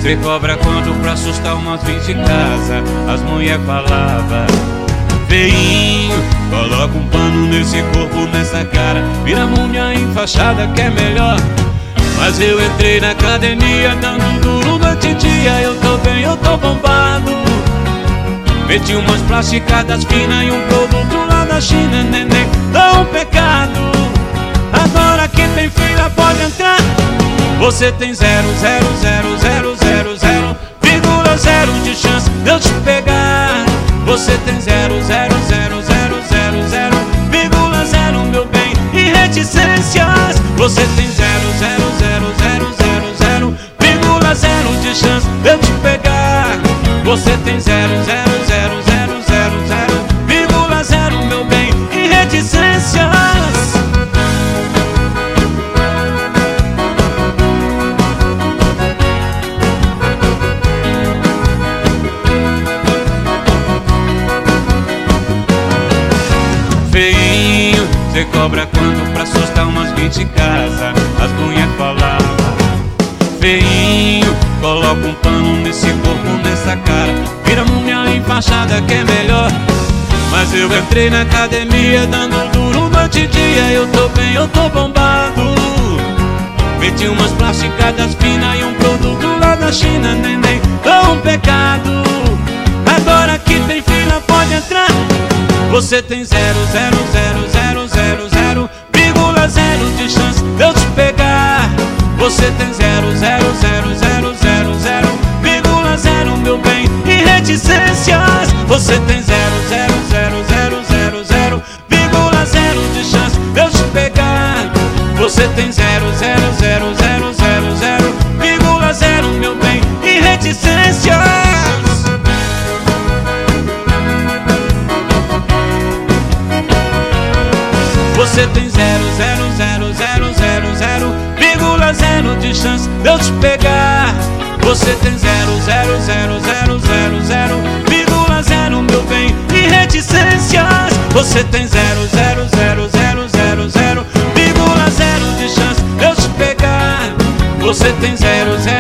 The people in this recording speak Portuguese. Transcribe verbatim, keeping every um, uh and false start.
Cê cobra quanto pra assustar umas vinte casa? As mulher falava: feinho, coloca um pano nesse corpo, nessa cara, vira múmia enfaixada que é melhor. Mas eu entrei na academia dando duro noite e dia. Eu tô bem, eu tô bombado. Meti umas plasticadas finas e um produto lá da China. Neném, dá um pecado. Agora que tem fila pode entrar. Você tem zero, zero, zero, zero, zero, zero vírgula zero de chance de eu te pegar. Você tem zero, zero, zero, zero, zero, zero vírgula zero, meu bem, e reticências. Você tem zero, zero, zero, zero, zero, zero vírgula zero de chance de eu te pegar. Você tem zero, zero, zero, zero, zero, zero vírgula zero, meu bem, e reticências. Feinho, cê cobra quanto pra assustar umas vinte casa? As mulher falava: feinho, coloca um pano nesse corpo, nessa cara, vira múmia enfaixada que é melhor. Mas eu entrei na academia dando duro noite e dia. Eu tô bem, eu tô bombado. Meti umas plasticadas finas e um produto lá da China. Neném, é um pecado. Agora que tem fila pode entrar. Você tem zero, zero, zero, zero, zero, zero vírgula zero de chance de eu te pegar. Você tem zero, zero, zero, zero, zero, zero vírgula zero, meu bem, e reticências. Você tem zero, zero, zero, zero, zero, zero vírgula zero de chance de eu te pegar. Você tem zero, zero, zero, zero, zero, zero vírgula zero, meu bem, e reticências. Você tem zero, zero, zero, zero, zero, zero vírgula zero de chance de eu te pegar. Você tem zero, zero, zero, zero, zero, zero vírgula zero, meu bem, e reticências. Você tem zero, zero, zero, zero, zero, zero vírgula zero de chance de eu te pegar. Você tem zero, zero